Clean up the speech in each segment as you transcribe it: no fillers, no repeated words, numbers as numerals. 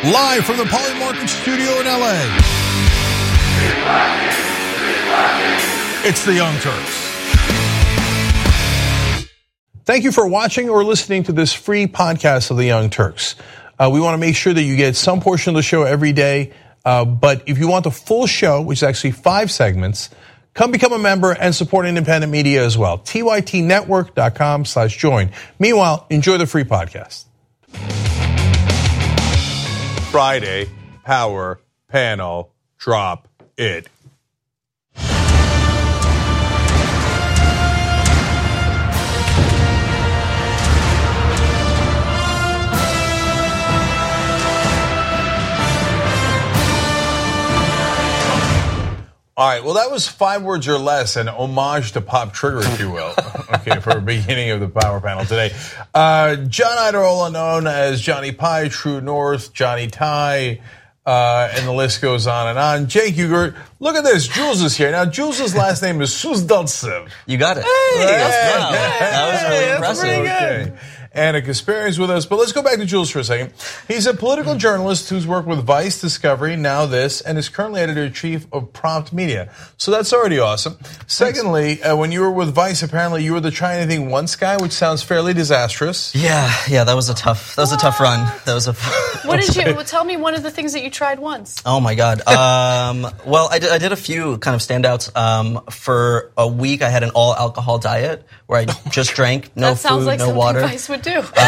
Live from the Polymarket studio in LA. It's the Young Turks. Thank you for watching or listening to this free podcast of the Young Turks. We want to make sure that you get some portion of the show every day. But if you want the full show, which is actually 5 segments, come become a member and support independent media as well. tytnetwork.com/join. Meanwhile, enjoy the free podcast. Friday, power panel, drop it. All right, well, that was 5 words or less, an homage to Pop Trigger, if you will, okay, for the beginning of the power panel today. John Iadarola, known as Johnny Pie, True North, Johnny Tie, and the list goes on and on. Jake Ugert, look at this. Jules is here. Now, Jules' last name is Suzdaltsev. You got it. Hey, that was really impressive. Okay. Anna Kasparian is with us, but let's go back to Jules for a second. He's a political journalist who's worked with Vice, Discovery, Now This, and is currently editor-in-chief of Prompt Media. So that's already awesome. Secondly, when you were with Vice, apparently you were the Try Anything Once guy, which sounds fairly disastrous. Yeah, that was a tough run. That was a. What did you? Well, tell me one of the things that you tried once. Oh my God. Well, I did a few kind of standouts. For a week, I had an all-alcohol diet where I just drank no food, like no water. Vice would do.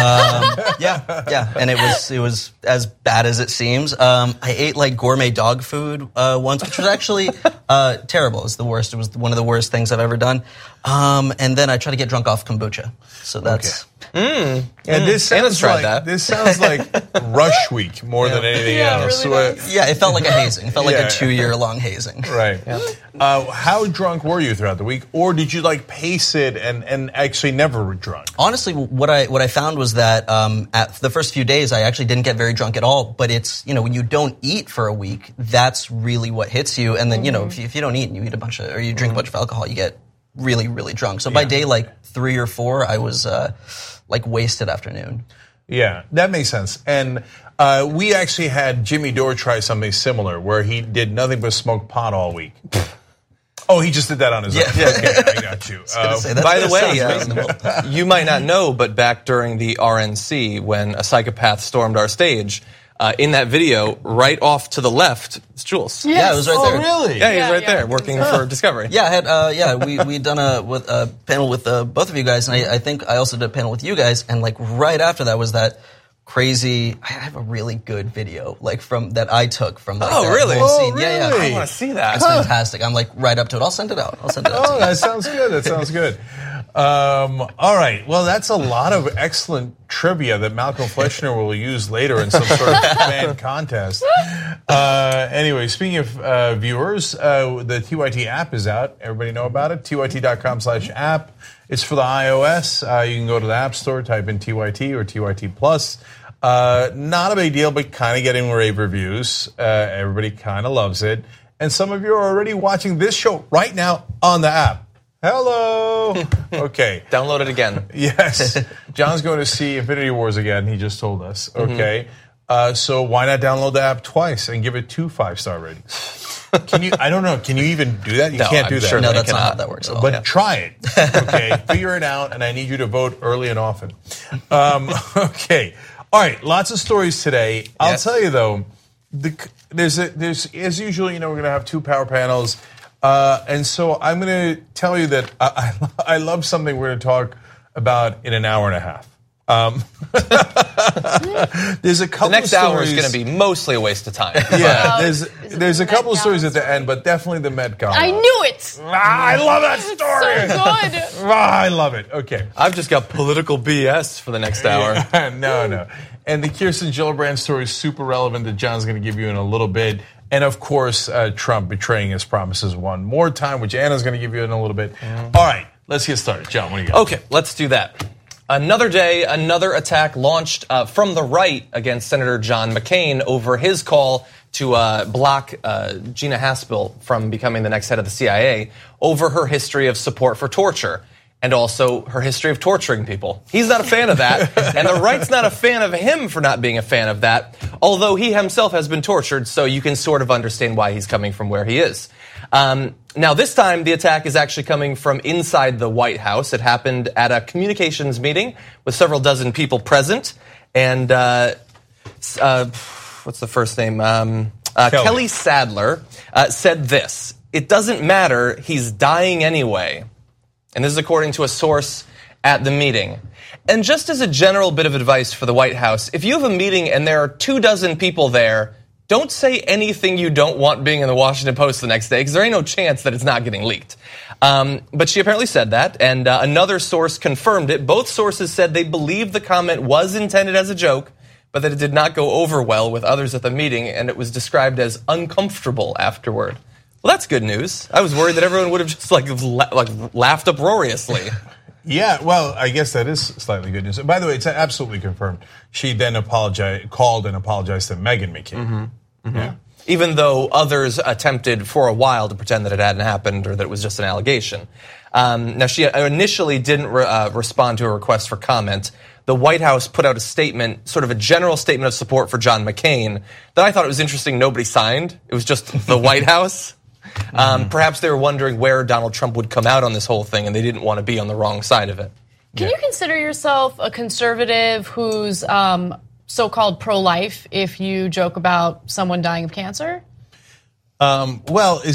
Yeah, and it was as bad as it seems. I ate like gourmet dog food once, which was actually terrible. It was the worst. It was one of the worst things I've ever done. And then I tried to get drunk off kombucha. So that's. And this sounds like Rush Week more than anything else. Really nice. Yeah, it felt like a hazing. It felt like a 2-year-long hazing. Right. Yeah. How drunk were you throughout the week, or did you like pace it and actually never were drunk? Honestly, what I found was that at the first few days I actually didn't get very drunk at all. But it's when you don't eat for a week, that's really what hits you. And then if you don't eat and you eat or you drink a bunch of alcohol, you get really, really drunk. So by day like 3 or 4, I was like wasted afternoon. Yeah, that makes sense. And we actually had Jimmy Dore try something similar where he did nothing but smoke pot all week. Oh, he just did that on his own. Yeah, okay, I got you. By the way, you might not know, but back during the RNC, when a psychopath stormed our stage, in that video, right off to the left, it's Jules. Yes. Yeah, it was right there. Oh, really? Yeah, he was right there, working for Discovery. Yeah, I had. We'd done a panel with both of you guys, and I think I also did a panel with you guys, and like right after that was that crazy. I have a really good video that I took from that really? whole scene. Really? Yeah. I want to see that. It's fantastic. I'm like right up to it. I'll send it out. To you. That sounds good. All right. Well, that's a lot of excellent trivia that Malcolm Fleischner will use later in some sort of fan contest. Anyway, speaking of viewers, the TYT app is out. Everybody know about it? tyt.com/app. It's for the iOS. You can go to the App Store, type in TYT or TYT Plus. Not a big deal, but kind of getting rave reviews. Everybody kind of loves it. And some of you are already watching this show right now on the app. Hello. Okay. Download it again. Yes. John's going to see Infinity Wars again, he just told us. Okay. So why not download the app twice and give it 2 5-star ratings? Can you? I don't know. Can you even do that? You can't do that. Sure, no, that's not how that works at all. But try it. Okay. Figure it out, and I need you to vote early and often. Okay. All right. Lots of stories today. I'll tell you though, there's as usual. We're going to have 2 power panels. And so I'm going to tell you that I love something we're going to talk about in an hour and a half. There's a couple. The next of hour is stories. going to be mostly a waste of time. Yeah, there's a couple of stories at the end, but definitely the Met Gala. I knew it. I love that story. It's so good. I love it. Okay, I've just got political BS for the next hour. Yeah, no. And the Kirsten Gillibrand story is super relevant that John's going to give you in a little bit. And, of course, Trump betraying his promises one more time, which Anna's going to give you in a little bit. All right, let's get started. John, what do you got? Okay, let's do that. Another day, another attack launched from the right against Senator John McCain over his call to block Gina Haspel from becoming the next head of the CIA over her history of support for torture and also her history of torturing people. He's not a fan of that, and the right's not a fan of him for not being a fan of that. although he himself has been tortured, so you can sort of understand why he's coming from where he is. Now, this time, the attack is actually coming from inside the White House. It happened at a communications meeting with several dozen people present. And what's the first name? Kelly Sadler said this: "It doesn't matter, he's dying anyway." And this is according to a source at the meeting. And just as a general bit of advice for the White House, if you have a meeting and there are 24 people there, don't say anything you don't want being in the Washington Post the next day, because there ain't no chance that it's not getting leaked. But she apparently said that, and another source confirmed it. Both sources said they believe the comment was intended as a joke, but that it did not go over well with others at the meeting, and it was described as uncomfortable afterward. Well, that's good news. I was worried that everyone would have just laughed uproariously. Yeah, well, I guess that is slightly good news. By the way, it's absolutely confirmed. She then called and apologized to Meghan McCain. Yeah. Even though others attempted for a while to pretend that it hadn't happened or that it was just an allegation. Now, she initially didn't respond to a request for comment. The White House put out a statement, sort of a general statement of support for John McCain, that I thought it was interesting nobody signed. It was just the White House. Perhaps they were wondering where Donald Trump would come out on this whole thing, and they didn't want to be on the wrong side of it. Can you consider yourself a conservative who's so-called pro-life if you joke about someone dying of cancer? Well,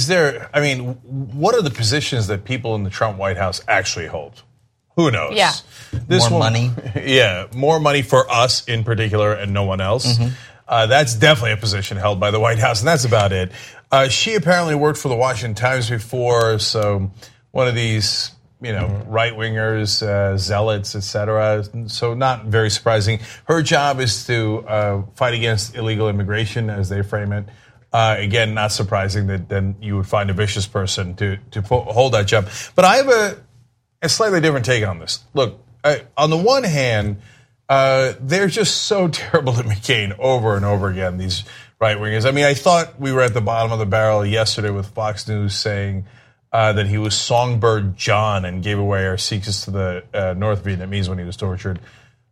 what are the positions that people in the Trump White House actually hold? Who knows? Yeah. More money. Yeah, more money for us in particular and no one else. That's definitely a position held by the White House, and that's about it. She apparently worked for the Washington Times before, so one of these, right-wingers, zealots, etc. So not very surprising. Her job is to fight against illegal immigration, as they frame it. Again, not surprising that then you would find a vicious person to hold that job. But I have a slightly different take on this. Look, on the one hand, they're just so terrible to McCain over and over again, these right-wingers. I mean, I thought we were at the bottom of the barrel yesterday with Fox News saying that he was Songbird John and gave away our secrets to the North Vietnamese when he was tortured.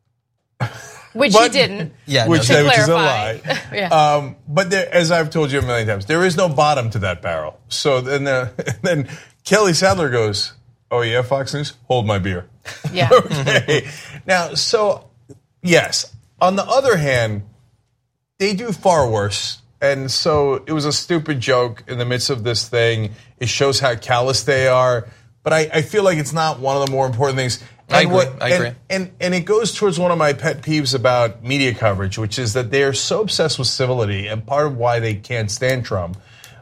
Which he didn't. Yeah, which is a lie. Yeah. But there, as I've told you a million times, there is no bottom to that barrel. So then Kelly Sadler goes, "Oh yeah, Fox News, hold my beer." Yeah. Okay. Now, so yes. On the other hand, they do far worse. And so it was a stupid joke in the midst of this thing. It shows how callous they are. But I feel like it's not one of the more important things. I agree. And it goes towards one of my pet peeves about media coverage, which is that they are so obsessed with civility, and part of why they can't stand Trump,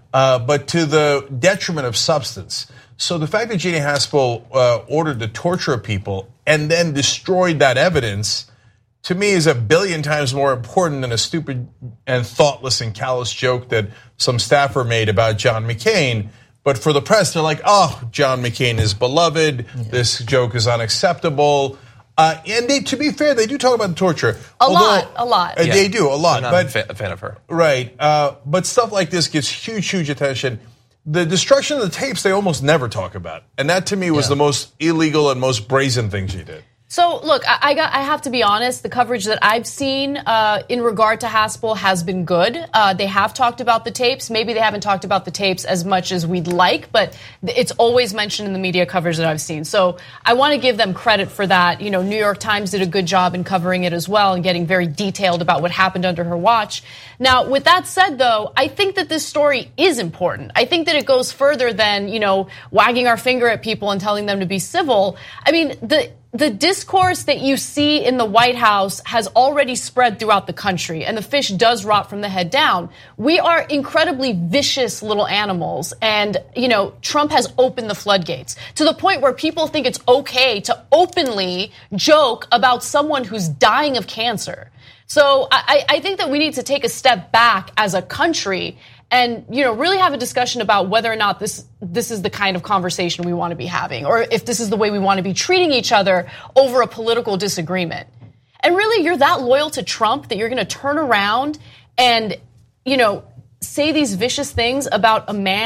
but to the detriment of substance. So the fact that Gina Haspel ordered the torture of people and then destroyed that evidence, to me, is a billion times more important than a stupid and thoughtless and callous joke that some staffer made about John McCain. But for the press, they're like, "Oh, John McCain is beloved. Yeah. This joke is unacceptable." And they, to be fair, they do talk about the torture. A lot. They do, a lot. I'm not a fan of her. Right. But stuff like this gets huge attention. The destruction of the tapes, they almost never talk about. And that, to me, was the most illegal and most brazen thing she did. So, look, I have to be honest. The coverage that I've seen in regard to Haspel has been good. They have talked about the tapes. Maybe they haven't talked about the tapes as much as we'd like, but it's always mentioned in the media coverage that I've seen. So I want to give them credit for that. You know, New York Times did a good job in covering it as well and getting very detailed about what happened under her watch. Now, with that said, though, I think that this story is important. I think that it goes further than, wagging our finger at people and telling them to be civil. I mean, the discourse that you see in the White House has already spread throughout the country, and the fish does rot from the head down. We are incredibly vicious little animals, and, Trump has opened the floodgates to the point where people think it's okay to openly joke about someone who's dying of cancer. So I think that we need to take a step back as a country and, really have a discussion about whether or not this is the kind of conversation we want to be having, or if this is the way we want to be treating each other over a political disagreement. And really, you're that loyal to Trump that you're going to turn around and, say these vicious things about a man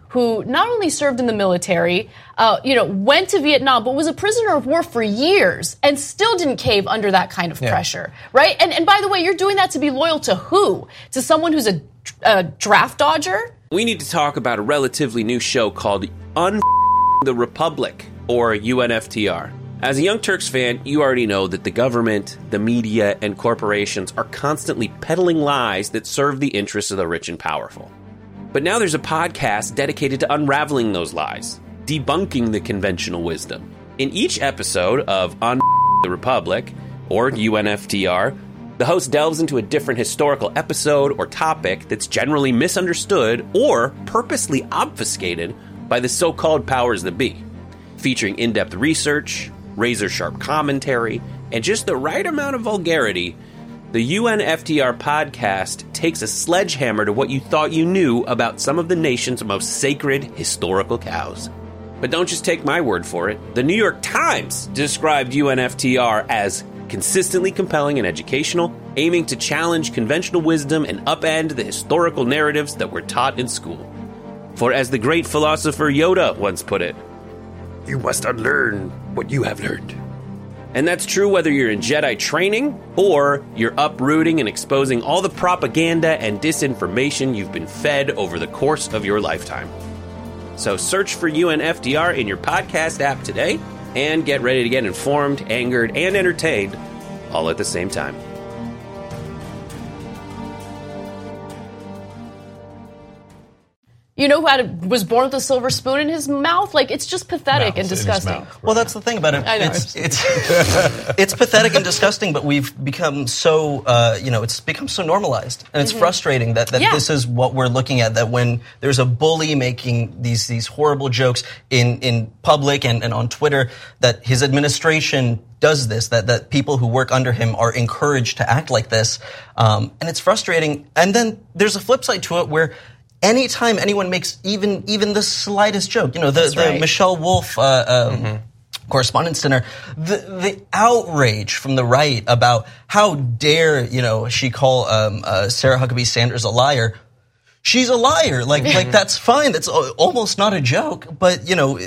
who not only served in the military, went to Vietnam, but was a prisoner of war for years and still didn't cave under that kind of pressure, right? And by the way, you're doing that to be loyal to who? To someone who's a draft dodger? We need to talk about a relatively new show called the Republic, or UNFTR. As a Young Turks fan, you already know that the government, the media, and corporations are constantly peddling lies that serve the interests of the rich and powerful. But now there's a podcast dedicated to unraveling those lies, debunking the conventional wisdom. In each episode of On the Republic, or UNFTR, the host delves into a different historical episode or topic that's generally misunderstood or purposely obfuscated by the so-called powers that be, featuring in-depth research, razor-sharp commentary, and just the right amount of vulgarity. The UNFTR podcast takes a sledgehammer to what you thought you knew about some of the nation's most sacred historical cows. But don't just take my word for it. The New York Times described UNFTR as consistently compelling and educational, aiming to challenge conventional wisdom and upend the historical narratives that were taught in school. For as the great philosopher Yoda once put it, you must unlearn what you have learned. And that's true whether you're in Jedi training or you're uprooting and exposing all the propaganda and disinformation you've been fed over the course of your lifetime. So search for UNFTR in your podcast app today and get ready to get informed, angered, and entertained all at the same time. You know who was born with a silver spoon in his mouth? Like, it's just pathetic and disgusting. Well, that's the thing about it. I know. It's pathetic and disgusting, but we've become so, it's become so normalized. And it's frustrating that this is what we're looking at, that when there's a bully making these horrible jokes in public and on Twitter, that his administration does this, that people who work under him are encouraged to act like this. And it's frustrating. And then there's a flip side to it where anytime anyone makes even the slightest joke, the Michelle Wolf Correspondents' Dinner, the outrage from the right about how dare she call Sarah Huckabee Sanders a liar. She's a liar. Like that's fine. That's almost not a joke. But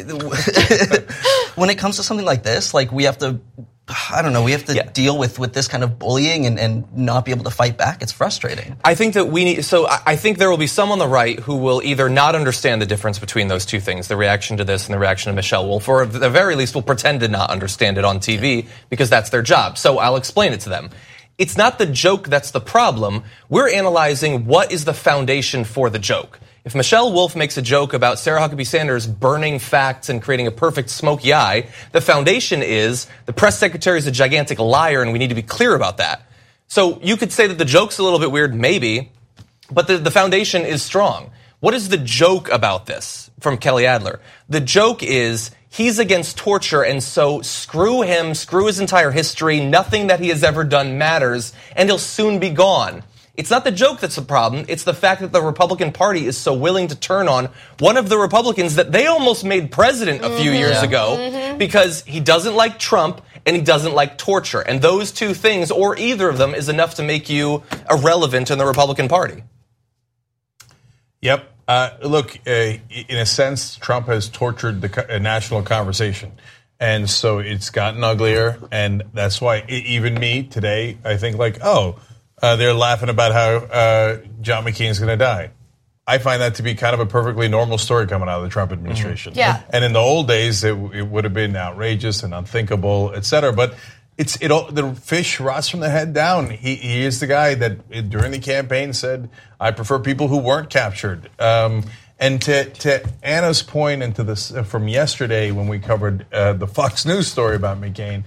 when it comes to something like this, like we have to. I don't know, we have to deal with this kind of bullying and not be able to fight back. It's frustrating. I think that I think there will be some on the right who will either not understand the difference between those two things, the reaction to this and the reaction to Michelle Wolf, or at the very least will pretend to not understand it on TV because that's their job. So I'll explain it to them. It's not the joke that's the problem. We're analyzing what is the foundation for the joke. If Michelle Wolf makes a joke about Sarah Huckabee Sanders burning facts and creating a perfect smoky eye, the foundation is the press secretary is a gigantic liar and we need to be clear about that. So you could say that the joke's a little bit weird, maybe, but the foundation is strong. What is the joke about this from Kelly Adler? The joke is he's against torture, and so screw him, screw his entire history, nothing that he has ever done matters, and he'll soon be gone. It's not the joke that's the problem. It's the fact that the Republican Party is so willing to turn on one of the Republicans that they almost made president a few years ago because he doesn't like Trump and he doesn't like torture. And those two things, or either of them, is enough to make you irrelevant in the Republican Party. Yep. Look, in a sense, Trump has tortured the national conversation. And so it's gotten uglier. And that's why even me today, I think they're laughing about how John McCain's going to die. I find that to be kind of a perfectly normal story coming out of the Trump administration. Yeah. And in the old days, it would have been outrageous and unthinkable, et cetera. But the fish rots from the head down. He is the guy that during the campaign said, I prefer people who weren't captured. And to Anna's point and to this from yesterday when we covered the Fox News story about McCain,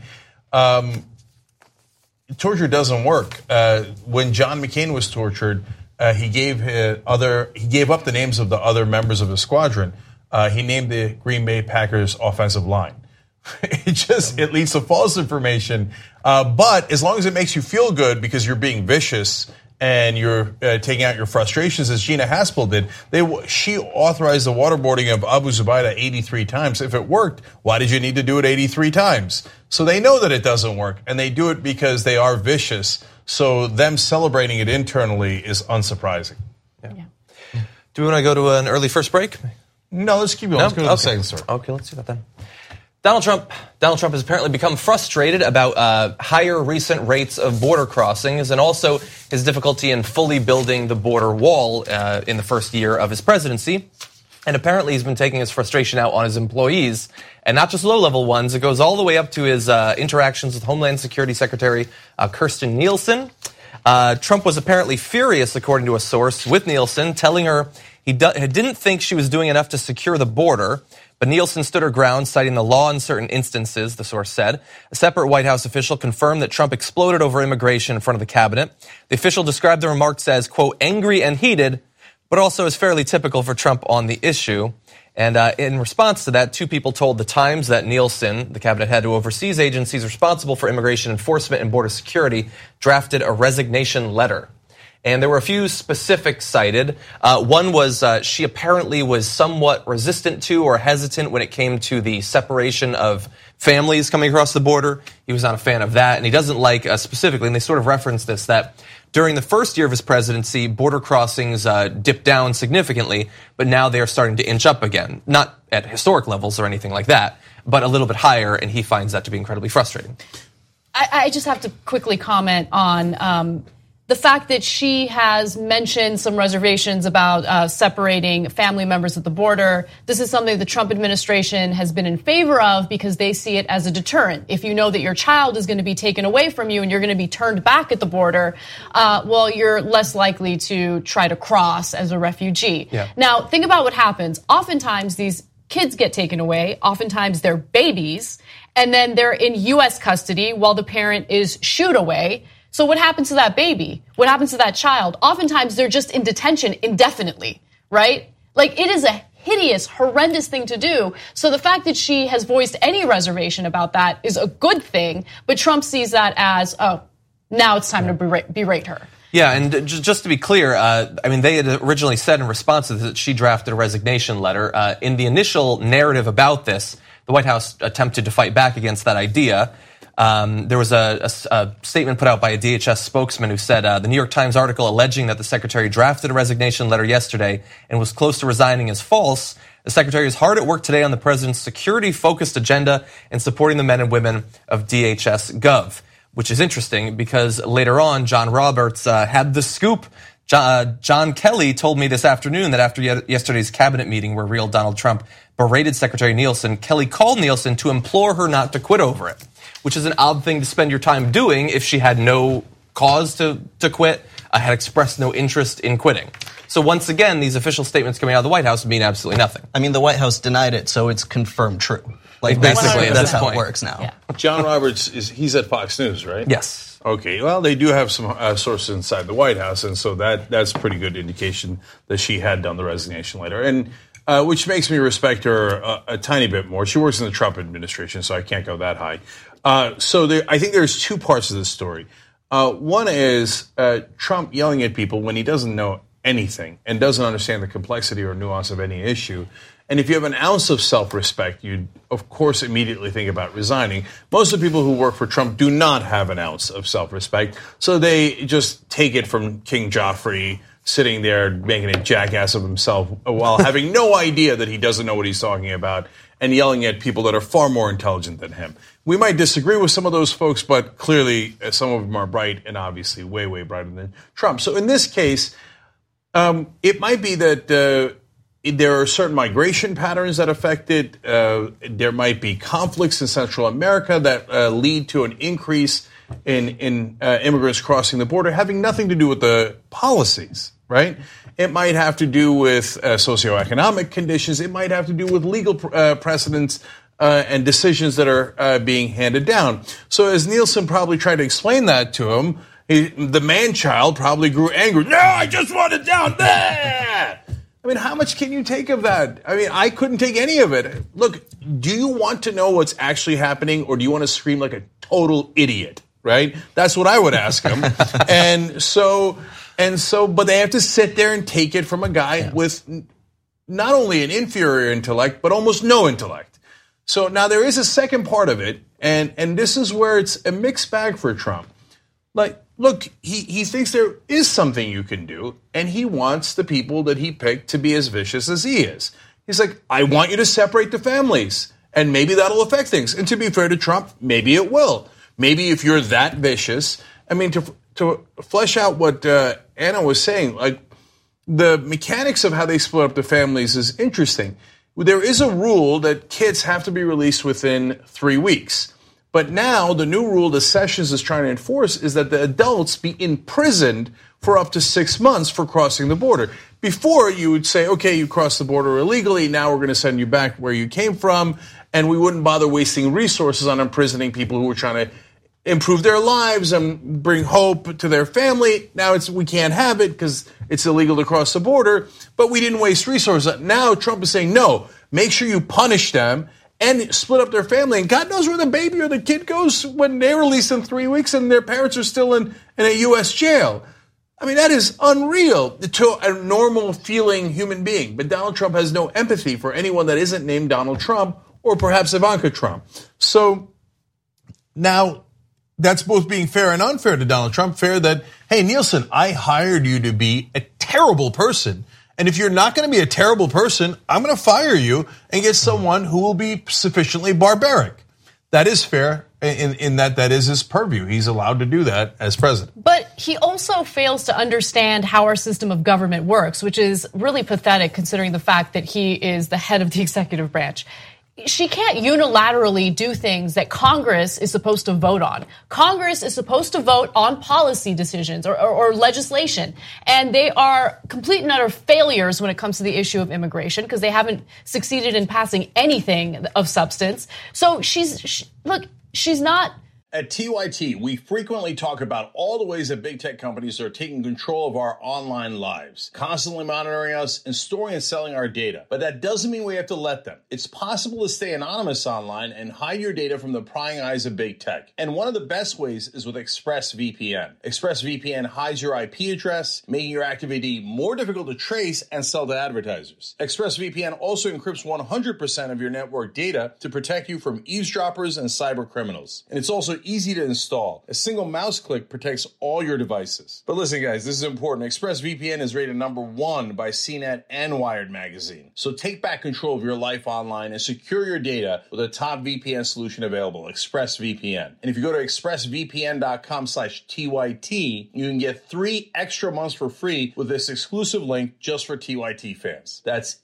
torture doesn't work. When John McCain was tortured, he gave up the names of the other members of the squadron. He named the Green Bay Packers offensive line. It leads to false information. But as long as it makes you feel good because you're being vicious and you're taking out your frustrations, as Gina Haspel did, she authorized the waterboarding of Abu Zubaydah 83 times. If it worked, why did you need to do it 83 times? So they know that it doesn't work, and they do it because they are vicious. So them celebrating it internally is unsurprising. Yeah. Do we want to go to an early first break? No, let's keep going. Let's go to the second story. Okay, let's do that then. Donald Trump has apparently become frustrated about higher recent rates of border crossings and also his difficulty in fully building the border wall in the first year of his presidency. And apparently he's been taking his frustration out on his employees, and not just low-level ones. It goes all the way up to his interactions with Homeland Security Secretary Kirstjen Nielsen. Trump was apparently furious, according to a source, with Nielsen, telling her he didn't think she was doing enough to secure the border. But Nielsen stood her ground, citing the law in certain instances, the source said. A separate White House official confirmed that Trump exploded over immigration in front of the cabinet. The official described the remarks as, quote, angry and heated, but also is fairly typical for Trump on the issue. And in response to that, two people told The Times that Nielsen, the cabinet head who oversees agencies responsible for immigration enforcement and border security, drafted a resignation letter. And there were a few specifics cited. One was she apparently was somewhat resistant to or hesitant when it came to the separation of families coming across the border. He was not a fan of that, and he doesn't like specifically, and they sort of referenced this, that during the first year of his presidency, border crossings dipped down significantly, but now they are starting to inch up again. Not at historic levels or anything like that, but a little bit higher, and he finds that to be incredibly frustrating. I just have to quickly comment on the fact that she has mentioned some reservations about separating family members at the border. This is something the Trump administration has been in favor of because they see it as a deterrent. If you know that your child is going to be taken away from you and you're going to be turned back at the border, well, you're less likely to try to cross as a refugee. Yeah. Now, think about what happens. Oftentimes, these kids get taken away. Oftentimes, they're babies, and then they're in U.S. custody while the parent is shooed away. So what happens to that baby? What happens to that child? Oftentimes, they're just in detention indefinitely, right? Like, it is a hideous, horrendous thing to do. So the fact that she has voiced any reservation about that is a good thing, but Trump sees that as, oh, now it's time to berate her. Yeah, and just to be clear, I mean, they had originally said in response to this that she drafted a resignation letter. In the initial narrative about this, the White House attempted to fight back against that idea. There was a statement put out by a DHS spokesman who said the New York Times article alleging that the secretary drafted a resignation letter yesterday and was close to resigning is false. The secretary is hard at work today on the president's security-focused agenda and supporting the men and women of DHS Gov, which is interesting because later on, John Roberts had the scoop. John Kelly told me this afternoon that after yesterday's cabinet meeting where real Donald Trump berated Secretary Nielsen, Kelly called Nielsen to implore her not to quit over it, which is an odd thing to spend your time doing if she had no cause to quit, had expressed no interest in quitting. So once again, these official statements coming out of the White House mean absolutely nothing. I mean, the White House denied it, so it's confirmed true. Like, basically, that's how it works now. Yeah. John Roberts, he's at Fox News, right? Yes. Okay, well, they do have some sources inside the White House, and so that's pretty good indication that she had done the resignation letter. And which makes me respect her a tiny bit more. She works in the Trump administration, so I can't go that high. I think there's two parts of this story. One is Trump yelling at people when he doesn't know anything and doesn't understand the complexity or nuance of any issue. And if you have an ounce of self-respect, you'd, of course, immediately think about resigning. Most of the people who work for Trump do not have an ounce of self-respect, so they just take it from King Joffrey sitting there making a jackass of himself while having no idea that he doesn't know what he's talking about and yelling at people that are far more intelligent than him. We might disagree with some of those folks, but clearly some of them are bright and obviously way, way brighter than Trump. So in this case, it might be that there are certain migration patterns that affect it. There might be conflicts in Central America that lead to an increase in immigrants crossing the border, having nothing to do with the policies, right? It might have to do with socioeconomic conditions. It might have to do with legal precedents and decisions that are being handed down. So as Nielsen probably tried to explain that to him, the man-child probably grew angry. No, I just want it down there. I mean, how much can you take of that? I mean, I couldn't take any of it. Look, do you want to know what's actually happening, or do you want to scream like a total idiot, right? That's what I would ask him. But they have to sit there and take it from a guy with not only an inferior intellect, but almost no intellect. So now there is a second part of it, and this is where it's a mixed bag for Trump. Like, look, he thinks there is something you can do, and he wants the people that he picked to be as vicious as he is. He's like, I want you to separate the families, and maybe that'll affect things. And to be fair to Trump, maybe it will. Maybe if you're that vicious, I mean, to flesh out what Anna was saying, like the mechanics of how they split up the families is interesting. There is a rule that kids have to be released within 3 weeks. But now the new rule that Sessions is trying to enforce is that the adults be imprisoned for up to 6 months for crossing the border. Before, you would say, okay, you crossed the border illegally, now we're going to send you back where you came from, and we wouldn't bother wasting resources on imprisoning people who were trying to improve their lives and bring hope to their family. Now we can't have it because it's illegal to cross the border, but we didn't waste resources. Now Trump is saying, no, make sure you punish them and split up their family. And God knows where the baby or the kid goes when they're released in 3 weeks and their parents are still in a U.S. jail. I mean, that is unreal to a normal feeling human being. But Donald Trump has no empathy for anyone that isn't named Donald Trump or perhaps Ivanka Trump. So now that's both being fair and unfair to Donald Trump. Fair that, hey, Nielsen, I hired you to be a terrible person. And if you're not going to be a terrible person, I'm going to fire you and get someone who will be sufficiently barbaric. That is fair in that is his purview. He's allowed to do that as president. But he also fails to understand how our system of government works, which is really pathetic considering the fact that he is the head of the executive branch. She can't unilaterally do things that Congress is supposed to vote on. Congress is supposed to vote on policy decisions or legislation. And they are complete and utter failures when it comes to the issue of immigration because they haven't succeeded in passing anything of substance. So she's not. At TYT, we frequently talk about all the ways that big tech companies are taking control of our online lives, constantly monitoring us and storing and selling our data. But that doesn't mean we have to let them. It's possible to stay anonymous online and hide your data from the prying eyes of big tech. And one of the best ways is with ExpressVPN. ExpressVPN hides your IP address, making your activity more difficult to trace and sell to advertisers. ExpressVPN also encrypts 100% of your network data to protect you from eavesdroppers and cyber criminals. And it's also easy to install. A single mouse click protects all your devices. But listen, guys, this is important. ExpressVPN is rated #1 by CNET and Wired magazine. So take back control of your life online and secure your data with a top VPN solution available, ExpressVPN. And if you go to expressvpn.com/TYT, you can get 3 extra months for free with this exclusive link just for TYT fans. That's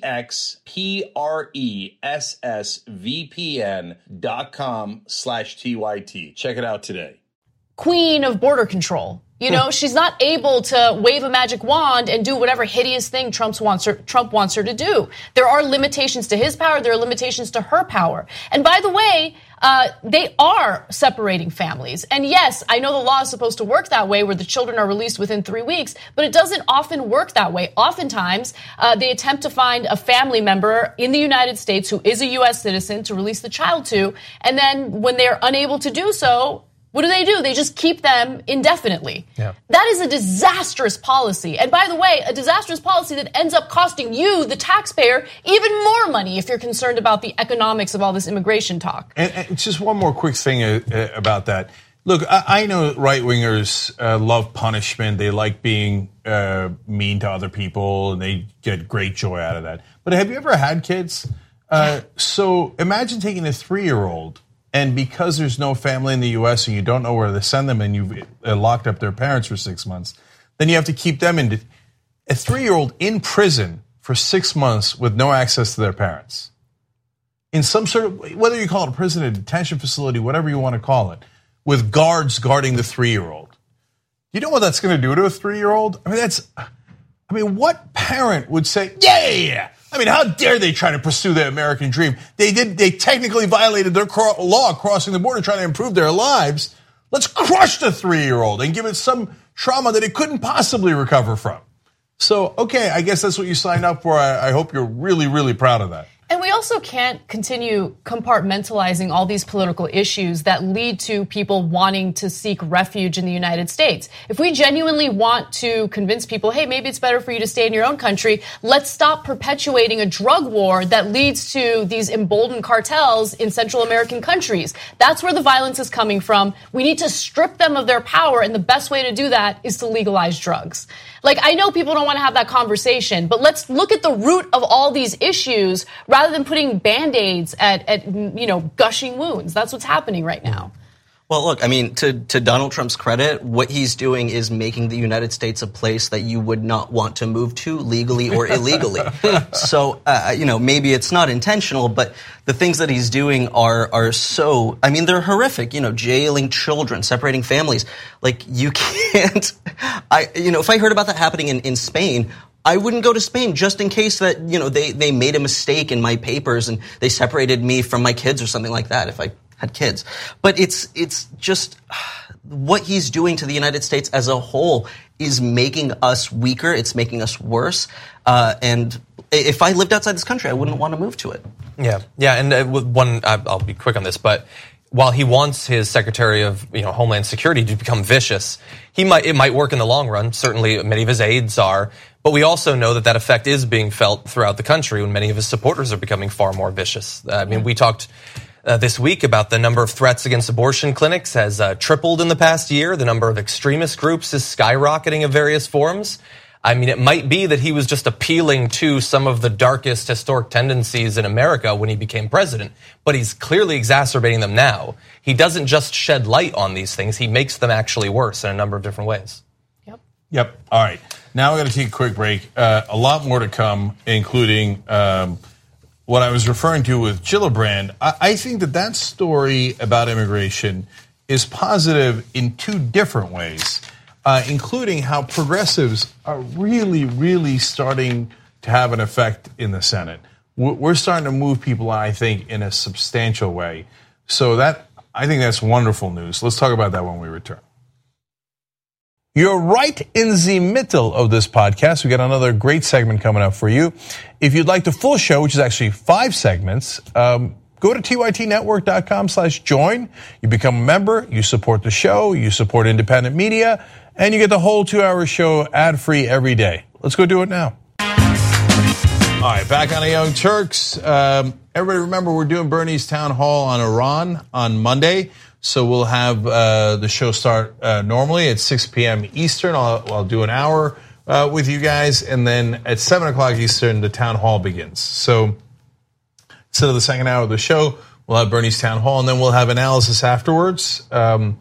expressvpn.com/TYT. Check it out today. Queen of border control. You know, she's not able to wave a magic wand and do whatever hideous thing Trump wants her to do. There are limitations to his power. There are limitations to her power. And by the way, they are separating families. And yes, I know the law is supposed to work that way where the children are released within 3 weeks, but it doesn't often work that way. Oftentimes, they attempt to find a family member in the United States who is a U.S. citizen to release the child to. And then when they're unable to do so, what do? They just keep them indefinitely. Yeah. That is a disastrous policy. And by the way, a disastrous policy that ends up costing you, the taxpayer, even more money if you're concerned about the economics of all this immigration talk. And just one more quick thing about that. Look, I know right-wingers love punishment. They like being mean to other people, and they get great joy out of that. But have you ever had kids? So imagine taking a 3-year-old, and because there's no family in the U.S. and you don't know where to send them and you've locked up their parents for 6 months, then you have to keep them a 3-year-old in prison for 6 months with no access to their parents. In some sort of, whether you call it a prison, a detention facility, whatever you want to call it, with guards guarding the 3-year-old. You know what that's going to do to a 3-year-old? I mean, what parent would say, yeah. I mean, how dare they try to pursue their American dream? They technically violated their law crossing the border, trying to improve their lives. Let's crush the 3-year-old and give it some trauma that it couldn't possibly recover from. So, okay, I guess that's what you signed up for. I hope you're really, really proud of that. And we also can't continue compartmentalizing all these political issues that lead to people wanting to seek refuge in the United States. If we genuinely want to convince people, hey, maybe it's better for you to stay in your own country, let's stop perpetuating a drug war that leads to these emboldened cartels in Central American countries. That's where the violence is coming from. We need to strip them of their power, and the best way to do that is to legalize drugs. Like, I know people don't want to have that conversation, but let's look at the root of all these issues rather than putting Band-Aids at gushing wounds. That's what's happening right now. Well, look, I mean, to Donald Trump's credit, what he's doing is making the United States a place that you would not want to move to legally or illegally. So, maybe it's not intentional, but the things that he's doing are so, I mean, they're horrific. Jailing children, separating families. Like, you can't, if I heard about that happening in Spain, I wouldn't go to Spain just in case that, they made a mistake in my papers and they separated me from my kids or something like that if I had kids. But it's just what he's doing to the United States as a whole is making us weaker. It's making us worse. And if I lived outside this country, I wouldn't want to move to it. Yeah. And I'll be quick on this, but while he wants his Secretary of Homeland Security to become vicious, it might work in the long run. Certainly, many of his aides are. But we also know that effect is being felt throughout the country when many of his supporters are becoming far more vicious. I mean, we talked this week about the number of threats against abortion clinics has tripled in the past year. The number of extremist groups is skyrocketing in various forms. I mean, it might be that he was just appealing to some of the darkest historic tendencies in America when he became president, but he's clearly exacerbating them now. He doesn't just shed light on these things. He makes them actually worse in a number of different ways. Yep. All right. Now we're going to take a quick break. A lot more to come, including what I was referring to with Gillibrand. I think that story about immigration is positive in two different ways, including how progressives are really, really starting to have an effect in the Senate. We're starting to move people, I think, in a substantial way. So I think that's wonderful news. Let's talk about that when we return. You're right in the middle of this podcast. We got another great segment coming up for you. If you'd like the full show, which is actually 5 segments, go to tytnetwork.com/join. You become a member, you support the show, you support independent media, and you get the whole 2-hour show ad-free every day. Let's go do it now. All right, back on the Young Turks. Everybody remember we're doing Bernie's Town Hall on Iran on Monday. So we'll have the show start normally at 6 p.m. Eastern. I'll do an hour with you guys. And then at 7 o'clock Eastern, the town hall begins. So instead of the second hour of the show, we'll have Bernie's Town Hall. And then we'll have analysis afterwards. Me, Anna,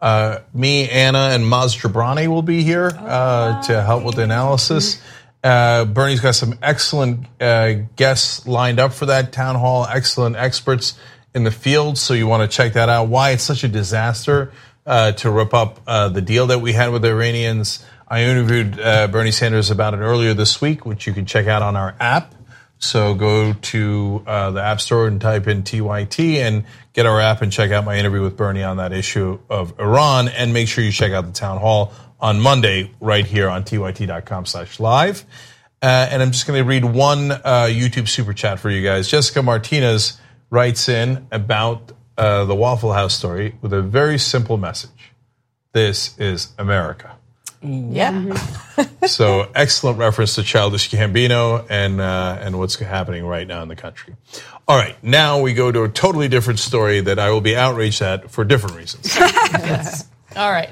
and Maz Jobrani will be here to help with the analysis. Bernie's got some excellent guests lined up for that town hall, excellent experts in the field, so you want to check that out. Why it's such a disaster to rip up the deal that we had with the Iranians. I interviewed Bernie Sanders about it earlier this week, which you can check out on our app. So go to the App Store and type in TYT and get our app and check out my interview with Bernie on that issue of Iran. And make sure you check out the town hall on Monday right here on tyt.com/live. And I'm just going to read one YouTube super chat for you guys. Jessica Martinez writes in about the Waffle House story with a very simple message. This is America. Yeah. So excellent reference to Childish Gambino and what's happening right now in the country. All right, now we go to a totally different story that I will be outraged at for different reasons. Yes. All right.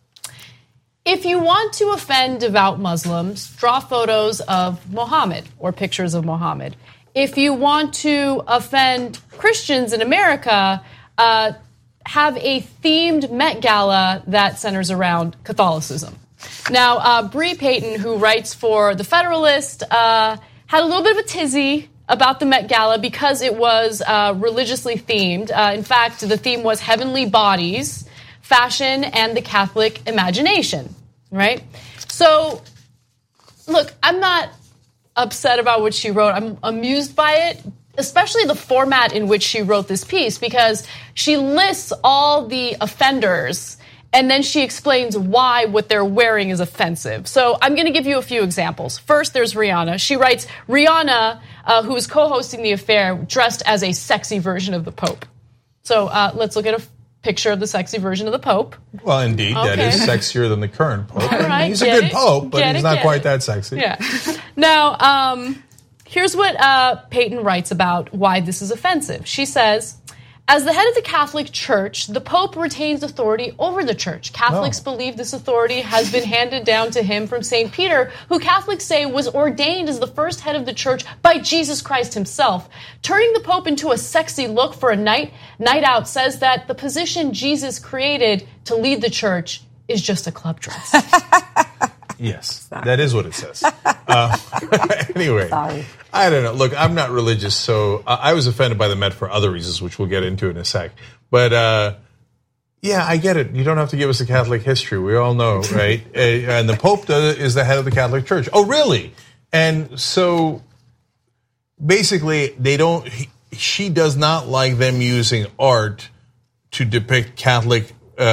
If you want to offend devout Muslims, draw photos of Muhammad or pictures of Muhammad. If you want to offend Christians in America, have a themed Met Gala that centers around Catholicism. Now, Bree Payton, who writes for The Federalist, had a little bit of a tizzy about the Met Gala because it was religiously themed. In fact, the theme was heavenly bodies, fashion, and the Catholic imagination, right? So, look, I'm not upset about what she wrote. I'm amused by it, especially the format in which she wrote this piece, because she lists all the offenders And then she explains why what they're wearing is offensive. So I'm going to give you a few examples. First, there's Rihanna. She writes, Rihanna, who is co-hosting the affair, dressed as a sexy version of the Pope. So let's look at a picture of the sexy version of the Pope. Well, indeed, that is sexier than the current Pope. Right, he's a good Pope, but he's not quite that sexy. Yeah. Now, here's what Peyton writes about why this is offensive. She says, as the head of the Catholic Church, the Pope retains authority over the Church. Catholics believe this authority has been handed down to him from St. Peter, who Catholics say was ordained as the first head of the Church by Jesus Christ himself. Turning the Pope into a sexy look for a night out says that the position Jesus created to lead the Church is just a club dress. Yes, that is what it says. Anyway, Sorry. I don't know. Look, I'm not religious, so I was offended by the Met for other reasons, which we'll get into in a sec. But yeah, I get it. You don't have to give us a Catholic history. We all know, right? And the Pope is the head of the Catholic Church. Oh, really? And so basically, she does not like them using art to depict Catholics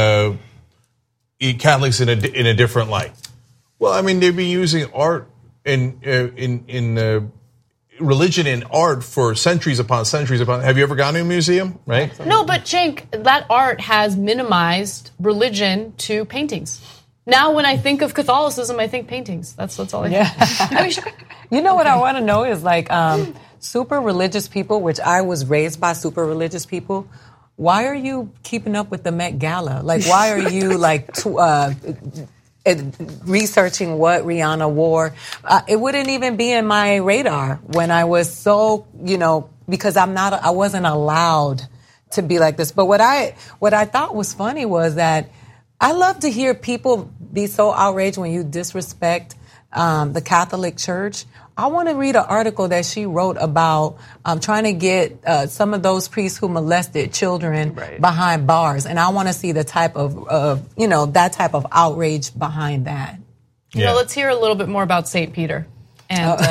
in a different light. Well, I mean, they've been using art in religion and art for centuries upon centuries upon. Have you ever gone to a museum? Right? No, but Cenk, that art has minimized religion to paintings. Now, when I think of Catholicism, I think paintings. That's all I think. You know what I want to know is like super religious people, which I was raised by super religious people. Why are you keeping up with the Met Gala? Like, why are you like researching what Rihanna wore? It wouldn't even be in my radar when I was so, because I wasn't allowed to be like this. But what I thought was funny was that I love to hear people be so outraged when you disrespect the Catholic Church. I want to read an article that she wrote about trying to get some of those priests who molested children behind bars. And I want to see the type of that type of outrage behind that. Yeah. Let's hear a little bit more about St. Peter. And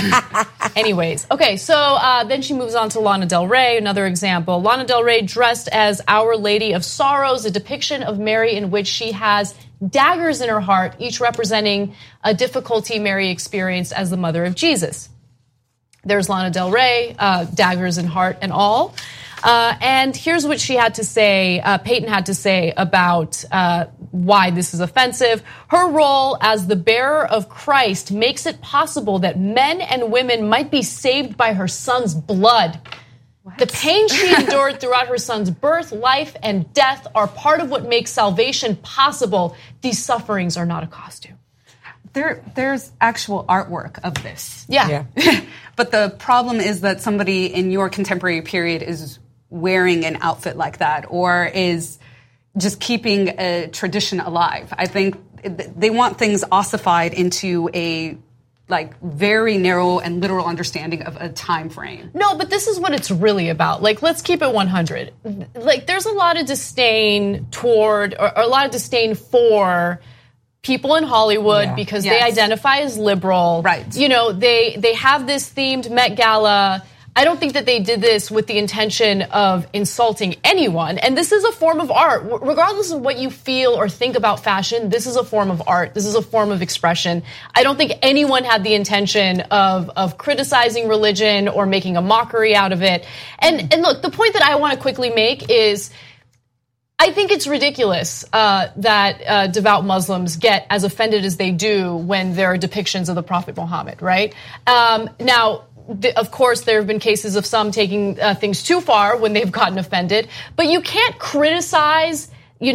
anyways, okay, so then she moves on to Lana Del Rey, another example. Lana Del Rey dressed as Our Lady of Sorrows, a depiction of Mary in which she has daggers in her heart, each representing a difficulty Mary experienced as the mother of Jesus. There's Lana Del Rey, daggers in heart and all. And here's what she had to say, Peyton had to say about why this is offensive. Her role as the bearer of Christ makes it possible that men and women might be saved by her son's blood. What? The pain she endured throughout her son's birth, life, and death are part of what makes salvation possible. These sufferings are not a costume. There's actual artwork of this. Yeah. But the problem is that somebody in your contemporary period is wearing an outfit like that or is just keeping a tradition alive. I think they want things ossified into a very narrow and literal understanding of a time frame. No, but this is what it's really about. Let's keep it 100. There's a lot of disdain toward, or a lot of disdain for people in Hollywood because they identify as liberal. Right. They have this themed Met Gala. I don't think that they did this with the intention of insulting anyone. And this is a form of art. Regardless of what you feel or think about fashion, this is a form of art. This is a form of expression. I don't think anyone had the intention of criticizing religion or making a mockery out of it. And look, the point that I want to quickly make is I think it's ridiculous that devout Muslims get as offended as they do when there are depictions of the Prophet Muhammad, right? Now, of course, there have been cases of some taking things too far when they've gotten offended, but you can't criticize,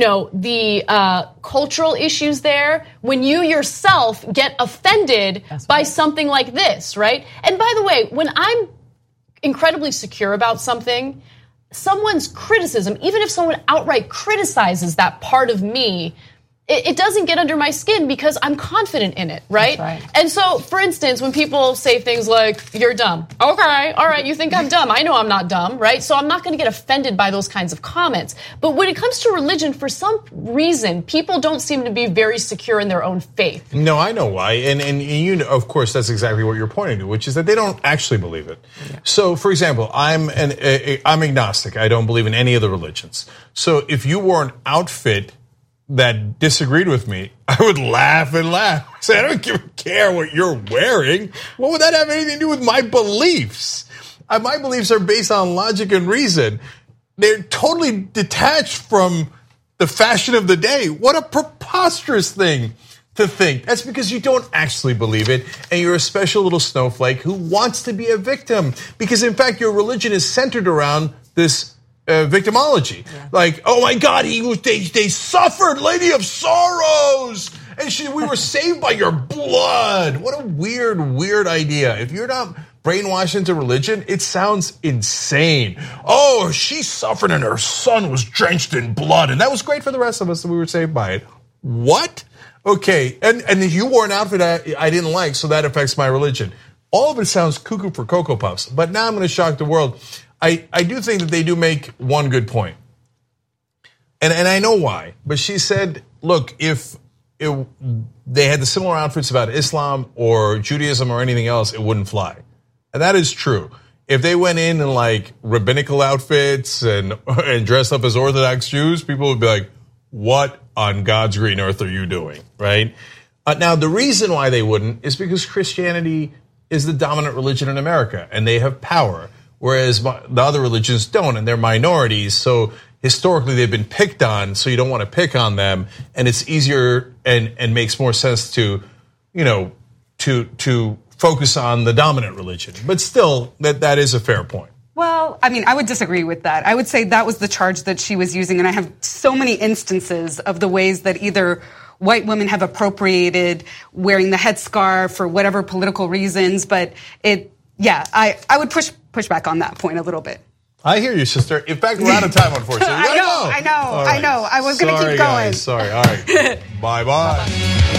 the cultural issues there when you yourself get offended by something like this, right? And by the way, when I'm incredibly secure about something, someone's criticism, even if someone outright criticizes that part of me, it doesn't get under my skin because I'm confident in it, right? That's right. And so, for instance, when people say things like, you're dumb. Okay, all right, you think I'm dumb. I know I'm not dumb, right? So I'm not going to get offended by those kinds of comments. But when it comes to religion, for some reason, people don't seem to be very secure in their own faith. No, I know why. And of course, that's exactly what you're pointing to, which is that they don't actually believe it. Yeah. So, for example, I'm agnostic. I don't believe in any of the religions. So if you wore an outfit that disagreed with me, I would laugh and laugh. Say, I don't care what you're wearing. What would that have anything to do with my beliefs? My beliefs are based on logic and reason. They're totally detached from the fashion of the day. What a preposterous thing to think. That's because you don't actually believe it, and you're a special little snowflake who wants to be a victim. Because, in fact, your religion is centered around this victimology. Yeah. Like, oh my God, they suffered, Lady of Sorrows, and we were saved by your blood. What a weird idea. If you're not brainwashed into religion, it sounds insane. Oh, she suffered and her son was drenched in blood, and that was great for the rest of us, and we were saved by it. What? Okay, and you wore an outfit I didn't like, so that affects my religion. All of it sounds cuckoo for Cocoa Puffs, but now I'm going to shock the world. I do think that they do make one good point. And I know why. But she said, look, if they had the similar outfits about Islam or Judaism or anything else, it wouldn't fly. And that is true. If they went in like rabbinical outfits and dressed up as Orthodox Jews, people would be like, what on God's green earth are you doing, right? Now, the reason why they wouldn't is because Christianity is the dominant religion in America, and they have power. Whereas the other religions don't, and they're minorities. So historically, they've been picked on. So you don't want to pick on them, and it's easier and makes more sense to focus on the dominant religion. But still, that is a fair point. Well, I mean, I would disagree with that. I would say that was the charge that she was using, and I have so many instances of the ways that either white women have appropriated wearing the headscarf for whatever political reasons, but I would push back on that point a little bit. I hear you, sister. In fact, we're out of time, unfortunately. I know. I was going to keep going. Guys. Sorry. All right. Bye-bye.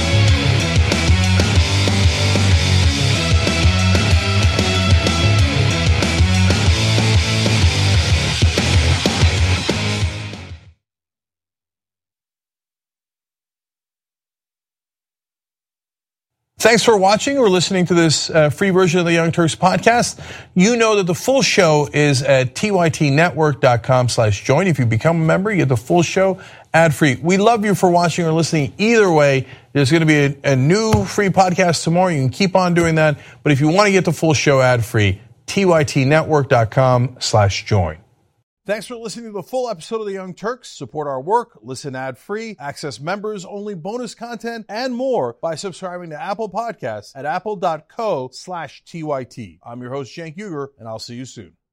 Thanks for watching or listening to this free version of the Young Turks podcast. You know that the full show is at tytnetwork.com/join. If you become a member, you get the full show ad-free. We love you for watching or listening. Either way, there's going to be a new free podcast tomorrow. You can keep on doing that. But if you want to get the full show ad-free, tytnetwork.com/join. Thanks for listening to the full episode of The Young Turks. Support our work, listen ad-free, access members-only bonus content, and more by subscribing to Apple Podcasts at apple.co/TYT. I'm your host, Cenk Uygur, and I'll see you soon.